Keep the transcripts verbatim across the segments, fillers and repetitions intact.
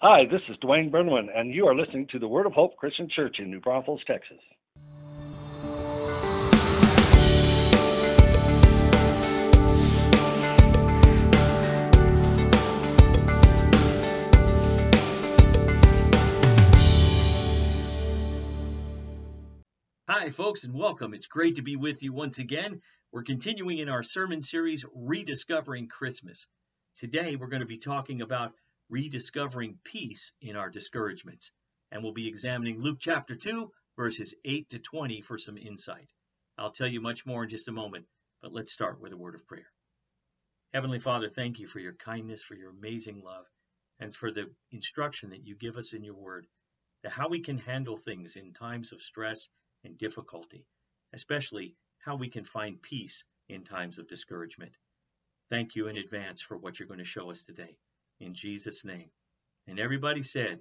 Hi, this is Dwayne Burnwin, and you are listening to the Word of Hope Christian Church in New Braunfels, Texas. Hi, folks, and welcome. It's great to be with you once again. We're continuing in our sermon series, Rediscovering Christmas. Today, we're going to be talking about rediscovering peace in our discouragements, and we'll be examining Luke chapter two, verses eight to twenty for some insight. I'll tell you much more in just a moment, but let's start with a word of prayer. Heavenly Father, thank you for your kindness, for your amazing love, and for the instruction that you give us in your word, that how we can handle things in times of stress and difficulty, especially how we can find peace in times of discouragement. Thank you in advance for what you're going to show us today. In Jesus' name. And everybody said,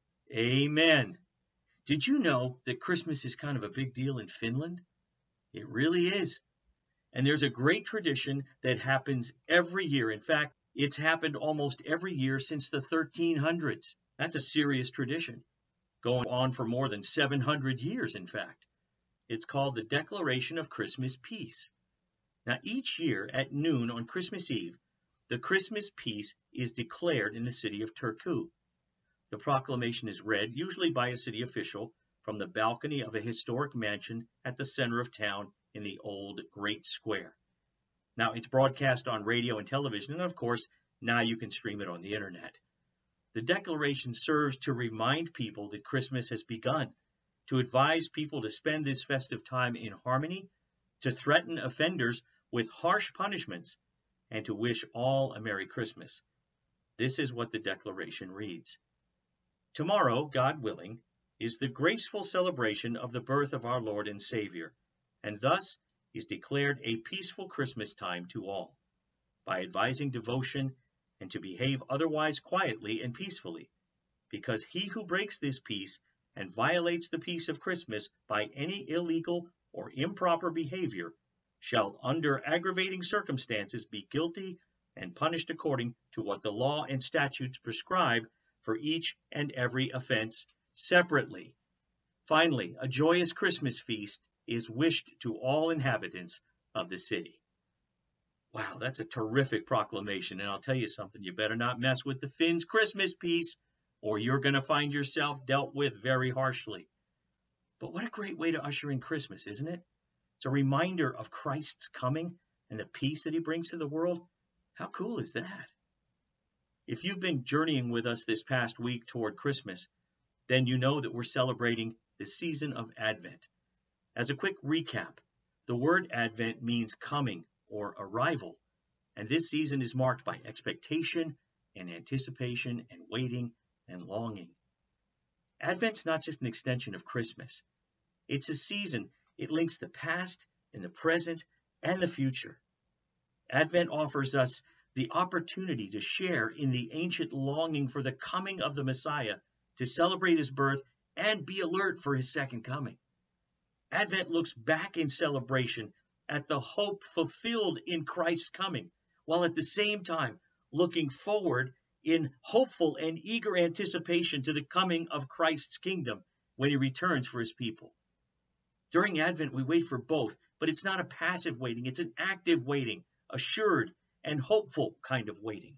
Amen. Did you know that Christmas is kind of a big deal in Finland? It really is. And there's a great tradition that happens every year. In fact, it's happened almost every year since the thirteen hundreds. That's a serious tradition, going on for more than seven hundred years, in fact. It's called the Declaration of Christmas Peace. Now, each year at noon on Christmas Eve, the Christmas peace is declared in the city of Turku. The proclamation is read, usually by a city official, from the balcony of a historic mansion at the center of town in the old Great Square. Now, it's broadcast on radio and television, and of course, now you can stream it on the internet. The declaration serves to remind people that Christmas has begun, to advise people to spend this festive time in harmony, to threaten offenders with harsh punishments, and to wish all a Merry Christmas. This is what the declaration reads. Tomorrow, God willing, is the graceful celebration of the birth of our Lord and Savior, and thus is declared a peaceful Christmas time to all, by advising devotion and to behave otherwise quietly and peacefully, because he who breaks this peace and violates the peace of Christmas by any illegal or improper behavior shall, under aggravating circumstances, be guilty and punished according to what the law and statutes prescribe for each and every offense separately. Finally, a joyous Christmas feast is wished to all inhabitants of the city. Wow, that's a terrific proclamation, and I'll tell you something, you better not mess with the Finns' Christmas peace, or you're going to find yourself dealt with very harshly. But what a great way to usher in Christmas, isn't it? It's a reminder of Christ's coming and the peace that he brings to the world. How cool is that? If you've been journeying with us this past week toward Christmas, then you know that we're celebrating the season of Advent. As a quick recap, the word Advent means coming or arrival, and this season is marked by expectation and anticipation and waiting and longing. Advent's not just an extension of Christmas. It's a season. It links the past and the present and the future. Advent offers us the opportunity to share in the ancient longing for the coming of the Messiah, to celebrate his birth and be alert for his second coming. Advent looks back in celebration at the hope fulfilled in Christ's coming, while at the same time looking forward in hopeful and eager anticipation to the coming of Christ's kingdom when he returns for his people. During Advent, we wait for both, but it's not a passive waiting, it's an active waiting, assured and hopeful kind of waiting.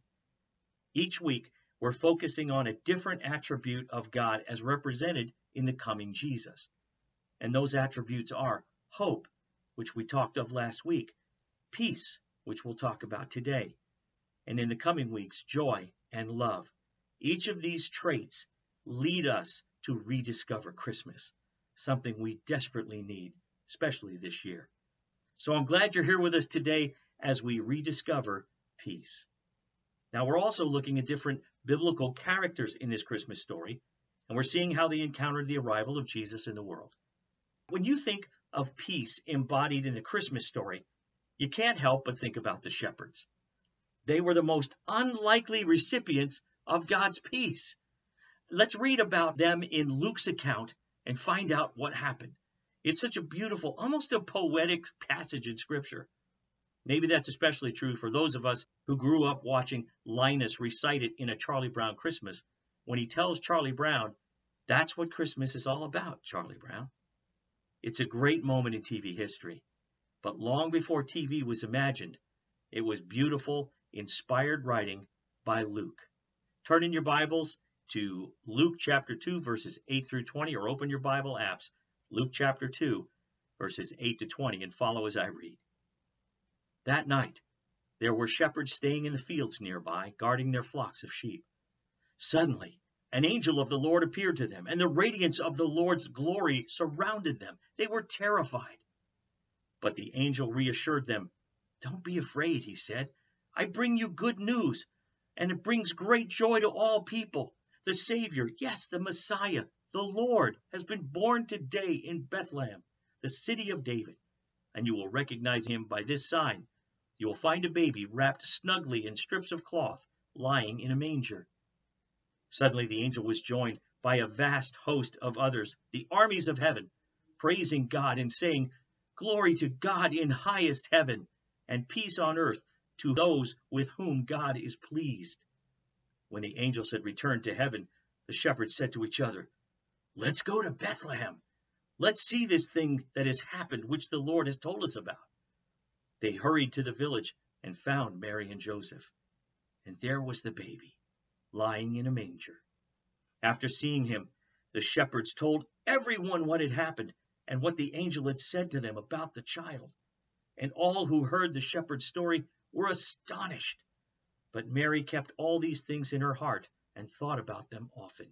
Each week, we're focusing on a different attribute of God as represented in the coming Jesus. And those attributes are hope, which we talked of last week, peace, which we'll talk about today, and in the coming weeks, joy and love. Each of these traits lead us to rediscover Christmas, something we desperately need, especially this year. So I'm glad you're here with us today as we rediscover peace. Now, we're also looking at different biblical characters in this Christmas story, and we're seeing how they encountered the arrival of Jesus in the world. When you think of peace embodied in the Christmas story, you can't help but think about the shepherds. They were the most unlikely recipients of God's peace. Let's read about them in Luke's account and find out what happened. It's such a beautiful, almost a poetic passage in Scripture. Maybe that's especially true for those of us who grew up watching Linus recite it in A Charlie Brown Christmas, when he tells Charlie Brown, "That's what Christmas is all about, Charlie Brown." It's a great moment in T V history, but long before T V was imagined, it was beautiful, inspired writing by Luke. Turn in your Bibles to Luke chapter two, verses eight through twenty, or open your Bible apps, Luke chapter two, verses eight to twenty, and follow as I read. That night, there were shepherds staying in the fields nearby, guarding their flocks of sheep. Suddenly, an angel of the Lord appeared to them, and the radiance of the Lord's glory surrounded them. They were terrified. But the angel reassured them. "Don't be afraid," he said. "I bring you good news, and it brings great joy to all people. The Savior, yes, the Messiah, the Lord, has been born today in Bethlehem, the city of David, and you will recognize him by this sign. You will find a baby wrapped snugly in strips of cloth, lying in a manger." Suddenly the angel was joined by a vast host of others, the armies of heaven, praising God and saying, "Glory to God in highest heaven, and peace on earth to those with whom God is pleased." When the angels had returned to heaven, the shepherds said to each other, "Let's go to Bethlehem. Let's see this thing that has happened, which the Lord has told us about." They hurried to the village and found Mary and Joseph. And there was the baby, lying in a manger. After seeing him, the shepherds told everyone what had happened and what the angel had said to them about the child. And all who heard the shepherd's story were astonished. But Mary kept all these things in her heart and thought about them often.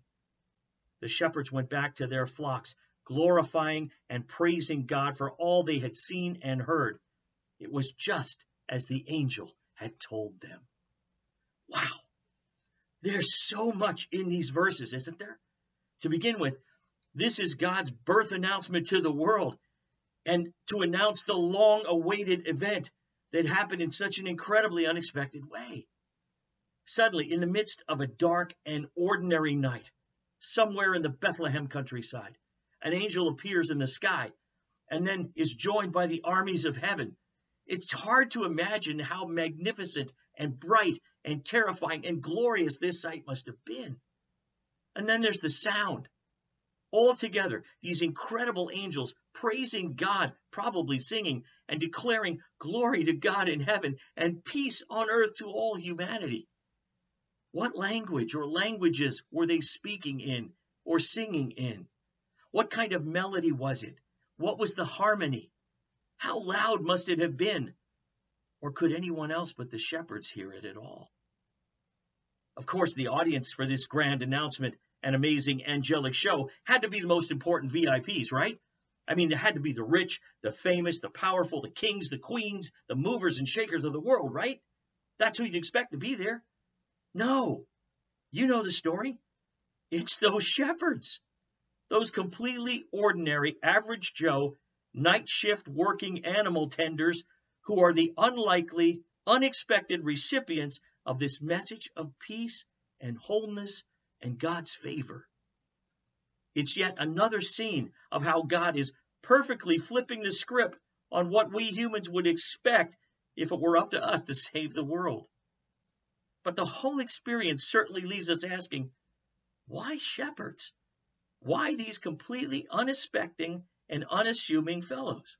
The shepherds went back to their flocks, glorifying and praising God for all they had seen and heard. It was just as the angel had told them. Wow! There's so much in these verses, isn't there? To begin with, this is God's birth announcement to the world, and to announce the long-awaited event that happened in such an incredibly unexpected way. Suddenly, in the midst of a dark and ordinary night, somewhere in the Bethlehem countryside, an angel appears in the sky and then is joined by the armies of heaven. It's hard to imagine how magnificent and bright and terrifying and glorious this sight must have been. And then there's the sound. All together, these incredible angels praising God, probably singing and declaring glory to God in heaven and peace on earth to all humanity. What language or languages were they speaking in or singing in? What kind of melody was it? What was the harmony? How loud must it have been? Or could anyone else but the shepherds hear it at all? Of course, the audience for this grand announcement and amazing angelic show had to be the most important V I Ps, right? I mean, there had to be the rich, the famous, the powerful, the kings, the queens, the movers and shakers of the world, right? That's who you'd expect to be there. No, you know the story. It's those shepherds, those completely ordinary, average Joe, night shift working animal tenders who are the unlikely, unexpected recipients of this message of peace and wholeness and God's favor. It's yet another scene of how God is perfectly flipping the script on what we humans would expect if it were up to us to save the world. But the whole experience certainly leaves us asking, why shepherds? Why these completely unexpecting and unassuming fellows?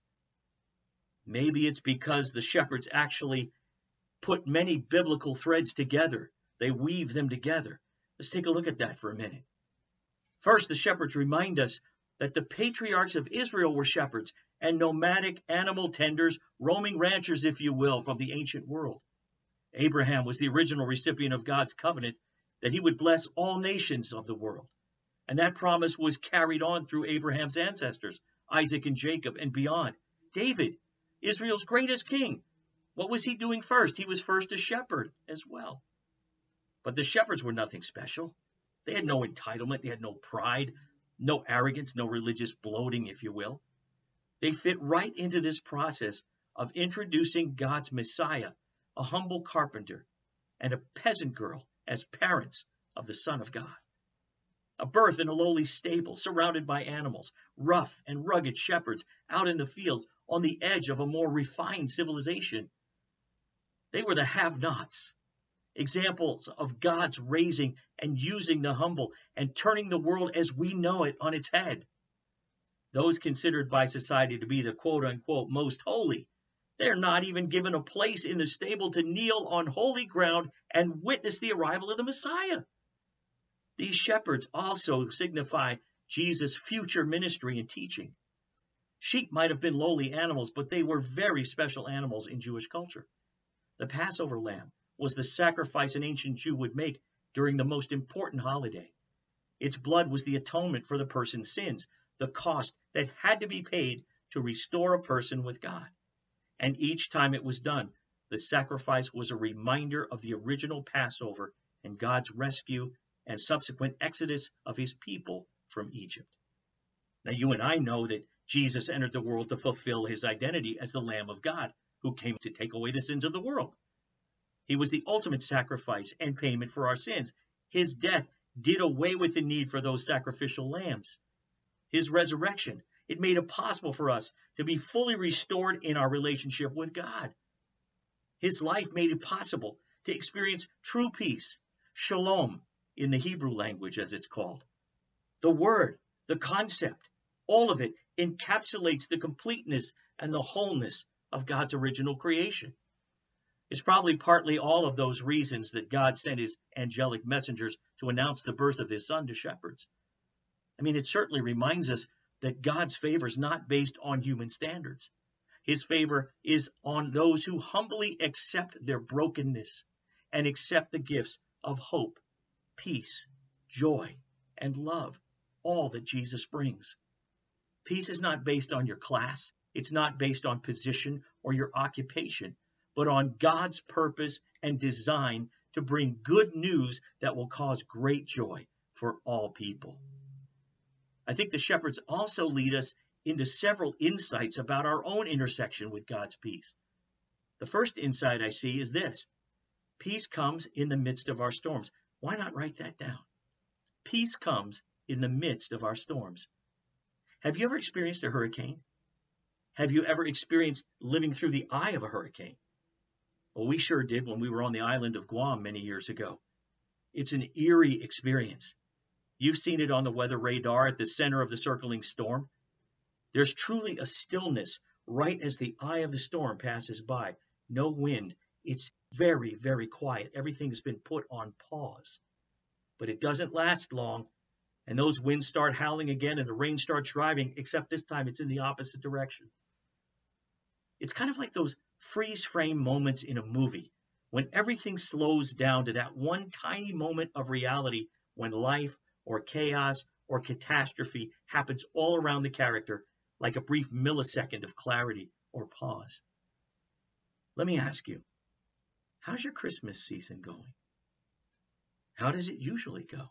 Maybe it's because the shepherds actually put many biblical threads together. They weave them together. Let's take a look at that for a minute. First, the shepherds remind us that the patriarchs of Israel were shepherds and nomadic animal tenders, roaming ranchers, if you will, from the ancient world. Abraham was the original recipient of God's covenant that he would bless all nations of the world. And that promise was carried on through Abraham's ancestors, Isaac and Jacob and beyond. David, Israel's greatest king. What was he doing first? He was first a shepherd as well. But the shepherds were nothing special. They had no entitlement. They had no pride, no arrogance, no religious bloating, if you will. They fit right into this process of introducing God's Messiah, a humble carpenter, and a peasant girl as parents of the Son of God. A birth in a lowly stable, surrounded by animals, rough and rugged shepherds out in the fields on the edge of a more refined civilization. They were the have-nots. examples of God's raising and using the humble and turning the world as we know it on its head. Those considered by society to be the quote-unquote most holy, they're not even given a place in the stable to kneel on holy ground and witness the arrival of the Messiah. These shepherds also signify Jesus' future ministry and teaching. Sheep might have been lowly animals, but they were very special animals in Jewish culture. The Passover lamb was the sacrifice an ancient Jew would make during the most important holiday. Its blood was the atonement for the person's sins, the cost that had to be paid to restore a person with God. And each time it was done, the sacrifice was a reminder of the original Passover and God's rescue and subsequent exodus of his people from Egypt. Now, you and I know that Jesus entered the world to fulfill his identity as the Lamb of God, who came to take away the sins of the world. He was the ultimate sacrifice and payment for our sins. His death did away with the need for those sacrificial lambs. His resurrection, it made it possible for us to be fully restored in our relationship with God. His life made it possible to experience true peace, shalom in the Hebrew language as it's called. The word, the concept, all of it encapsulates the completeness and the wholeness of God's original creation. It's probably partly all of those reasons that God sent his angelic messengers to announce the birth of his son to shepherds. I mean, it certainly reminds us that God's favor is not based on human standards. His favor is on those who humbly accept their brokenness and accept the gifts of hope, peace, joy, and love, all that Jesus brings. Peace is not based on your class. It's not based on position or your occupation, but on God's purpose and design to bring good news that will cause great joy for all people. I think the shepherds also lead us into several insights about our own intersection with God's peace. The first insight I see is this: peace comes in the midst of our storms. Why not write that down? Peace comes in the midst of our storms. Have you ever experienced a hurricane? Have you ever experienced living through the eye of a hurricane? Well, we sure did when we were on the island of Guam many years ago. It's an eerie experience. You've seen it on the weather radar at the center of the circling storm. There's truly a stillness right as the eye of the storm passes by. No wind. It's very, very quiet. Everything's been put on pause. But it doesn't last long, and those winds start howling again and the rain starts driving, except this time it's in the opposite direction. It's kind of like those freeze frame moments in a movie when everything slows down to that one tiny moment of reality when life or chaos or catastrophe happens all around the character, like a brief millisecond of clarity or pause. Let me ask you, how's your Christmas season going? How does it usually go?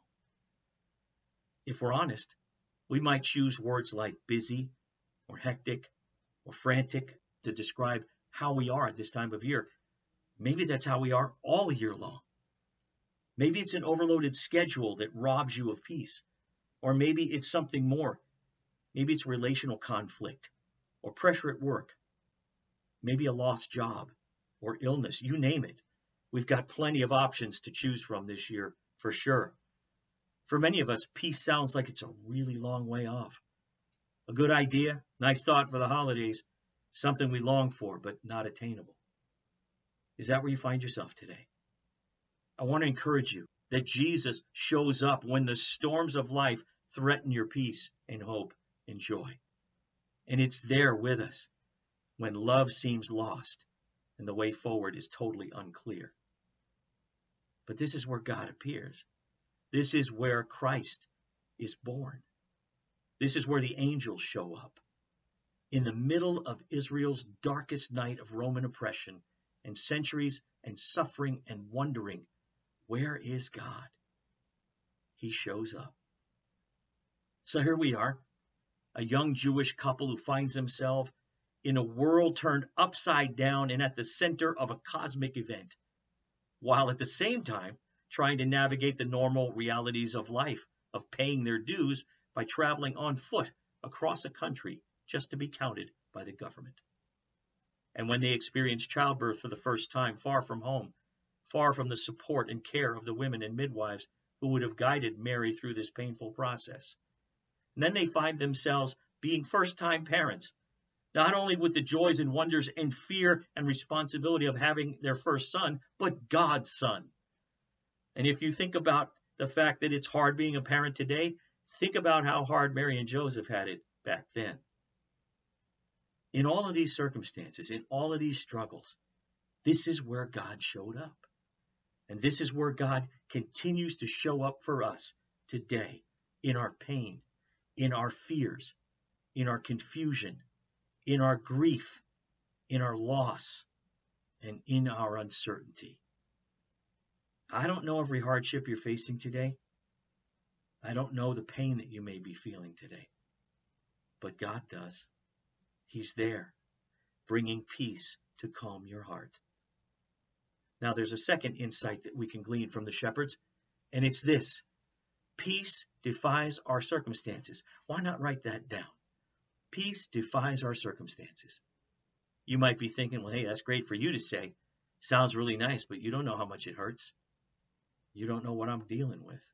If we're honest, we might choose words like busy or hectic or frantic to describe how we are at this time of year. Maybe that's how we are all year long. Maybe it's an overloaded schedule that robs you of peace. Or maybe it's something more. Maybe it's relational conflict or pressure at work. Maybe a lost job or illness, you name it. We've got plenty of options to choose from this year, for sure. For many of us, peace sounds like it's a really long way off. A good idea, nice thought for the holidays, something we long for, but not attainable. Is that where you find yourself today? I want to encourage you that Jesus shows up when the storms of life threaten your peace and hope and joy. And it's there with us when love seems lost and the way forward is totally unclear. But this is where God appears. This is where Christ is born. This is where the angels show up. In the middle of Israel's darkest night of Roman oppression and centuries and suffering and wondering, where is God? He shows up. So here we are, a young Jewish couple who finds themselves in a world turned upside down and at the center of a cosmic event, while at the same time trying to navigate the normal realities of life, of paying their dues by traveling on foot across a country just to be counted by the government. And when they experience childbirth for the first time far from home, far from the support and care of the women and midwives who would have guided Mary through this painful process. And then they find themselves being first-time parents, not only with the joys and wonders and fear and responsibility of having their first son, but God's son. And if you think about the fact that it's hard being a parent today, think about how hard Mary and Joseph had it back then. In all of these circumstances, in all of these struggles, this is where God showed up. And this is where God continues to show up for us today, in our pain, in our fears, in our confusion, in our grief, in our loss, and in our uncertainty. I don't know every hardship you're facing today. I don't know the pain that you may be feeling today. But God does. He's there, bringing peace to calm your heart. Now, there's a second insight that we can glean from the shepherds, and it's this: peace defies our circumstances. Why not write that down? Peace defies our circumstances. You might be thinking, well, hey, that's great for you to say. Sounds really nice, but you don't know how much it hurts. You don't know what I'm dealing with.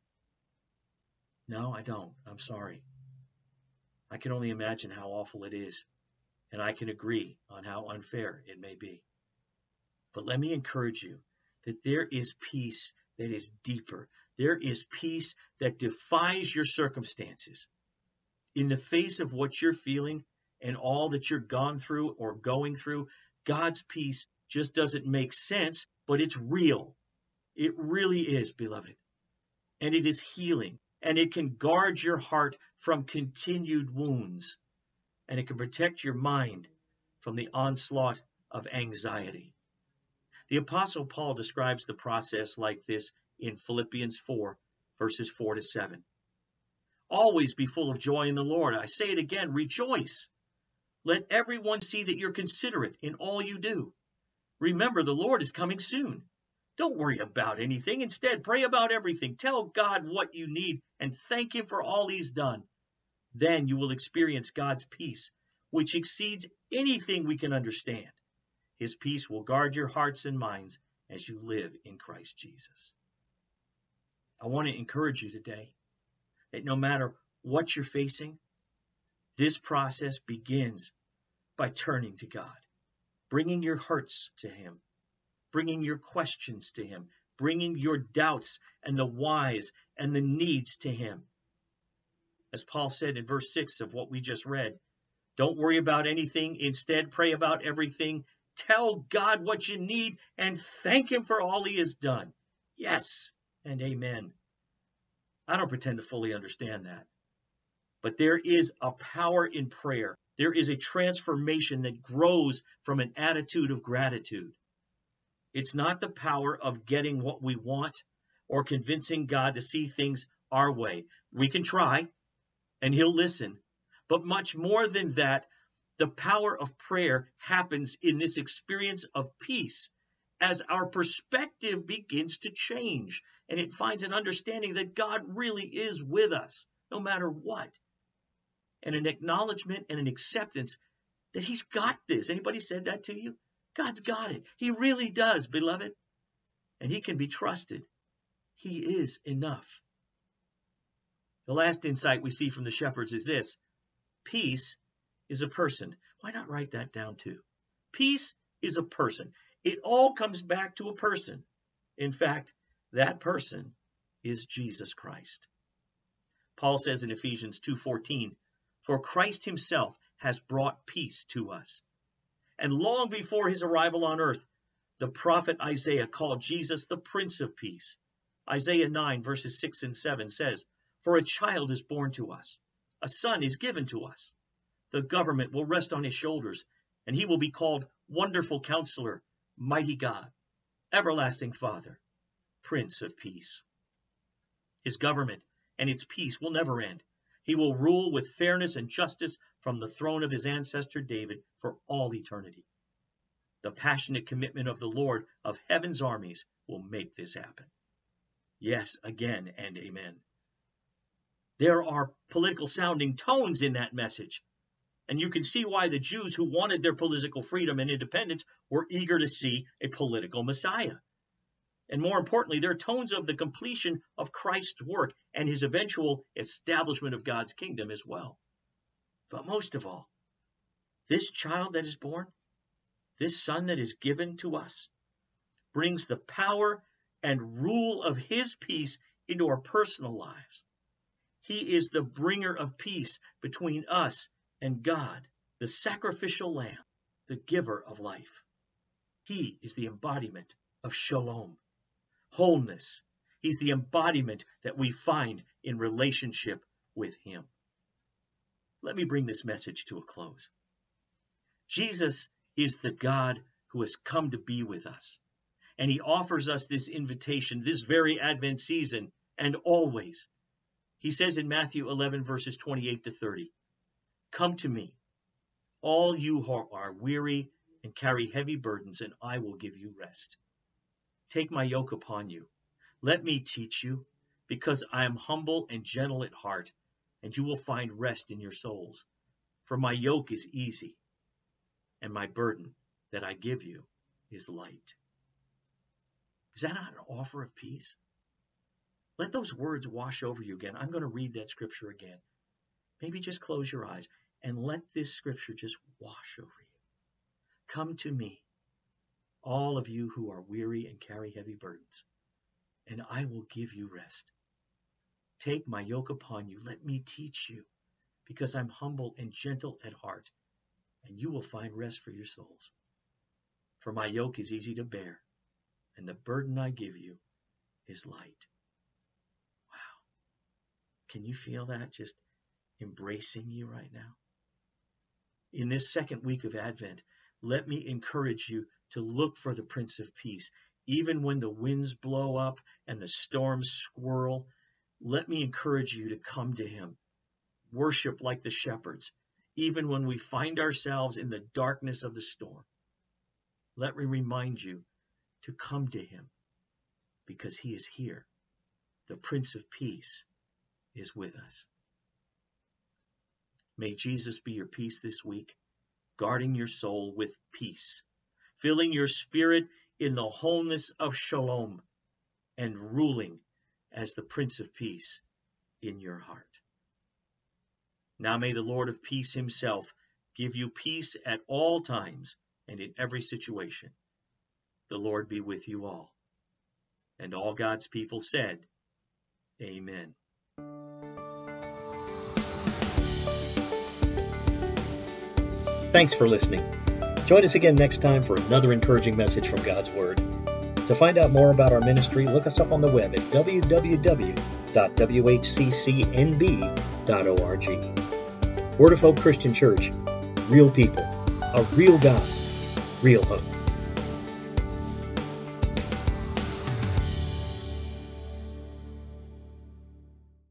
No, I don't. I'm sorry. I can only imagine how awful it is, and I can agree on how unfair it may be. But let me encourage you that there is peace that is deeper. There is peace that defies your circumstances. In the face of what you're feeling and all that you're gone through or going through, God's peace just doesn't make sense, but it's real. It really is, beloved. And it is healing. And it can guard your heart from continued wounds. And it can protect your mind from the onslaught of anxiety. The Apostle Paul describes the process like this in Philippians four, verses four to seven. Always be full of joy in the Lord. I say it again, rejoice. Let everyone see that you're considerate in all you do. Remember, the Lord is coming soon. Don't worry about anything. Instead, pray about everything. Tell God what you need and thank Him for all He's done. Then you will experience God's peace, which exceeds anything we can understand. His peace will guard your hearts and minds as you live in Christ Jesus. I want to encourage you today that no matter what you're facing, this process begins by turning to God, bringing your hurts to Him, bringing your questions to Him, bringing your doubts and the whys and the needs to Him. As Paul said in verse six of what we just read, don't worry about anything. Instead, pray about everything. Tell God what you need and thank Him for all He has done. Yes and amen. I don't pretend to fully understand that. But there is a power in prayer. There is a transformation that grows from an attitude of gratitude. It's not the power of getting what we want or convincing God to see things our way. We can try, and He'll listen. But much more than that, the power of prayer happens in this experience of peace as our perspective begins to change, and it finds an understanding that God really is with us, no matter what, and an acknowledgement and an acceptance that He's got this. Anybody said that to you? God's got it. He really does, beloved. And He can be trusted. He is enough. The last insight we see from the shepherds is this: peace is a person. Why not write that down too? Peace is a person. It all comes back to a person. In fact, that person is Jesus Christ. Paul says in Ephesians two fourteen, for Christ Himself has brought peace to us. And long before His arrival on earth, the prophet Isaiah called Jesus the Prince of Peace. Isaiah nine verses six and seven says, for a child is born to us, a son is given to us. The government will rest on His shoulders, and He will be called Wonderful Counselor, Mighty God, Everlasting Father, Prince of Peace. His government and its peace will never end. He will rule with fairness and justice from the throne of His ancestor David for all eternity. The passionate commitment of the Lord of heaven's armies will make this happen. Yes, again and amen. There are political sounding tones in that message. And you can see why the Jews who wanted their political freedom and independence were eager to see a political Messiah. And more importantly, they're tones of the completion of Christ's work and his eventual establishment of God's kingdom as well. But most of all, this child that is born, this son that is given to us, brings the power and rule of his peace into our personal lives. He is the bringer of peace between us and God, the sacrificial lamb, the giver of life. He is the embodiment of shalom, wholeness. He's the embodiment that we find in relationship with him. Let me bring this message to a close. Jesus is the God who has come to be with us. And he offers us this invitation, this very Advent season, and always. He says in Matthew eleven, verses twenty-eight to thirty, "Come to me, all you who are weary and carry heavy burdens, and I will give you rest. Take my yoke upon you. Let me teach you, because I am humble and gentle at heart, and you will find rest in your souls. For my yoke is easy, and my burden that I give you is light." Is that not an offer of peace? Let those words wash over you again. I'm going to read that scripture again. Maybe just close your eyes and let this scripture just wash over you. Come to me, all of you who are weary and carry heavy burdens, and I will give you rest. Take my yoke upon you. Let me teach you, because I'm humble and gentle at heart, and you will find rest for your souls. For my yoke is easy to bear, and the burden I give you is light. Wow. Can you feel that just embracing you right now? In this second week of Advent, let me encourage you to look for the Prince of Peace. Even when the winds blow up and the storms swirl, let me encourage you to come to him. Worship like the shepherds, even when we find ourselves in the darkness of the storm. Let me remind you to come to him, because he is here. The Prince of Peace is with us. May Jesus be your peace this week, guarding your soul with peace, filling your spirit in the wholeness of shalom, and ruling as the Prince of Peace in your heart. Now may the Lord of peace himself give you peace at all times and in every situation. The Lord be with you all. And all God's people said, Amen. Thanks for listening. Join us again next time for another encouraging message from God's Word. To find out more about our ministry, look us up on the web at w w w dot w h c c n b dot org. Word of Hope Christian Church. Real people, a real God, real hope.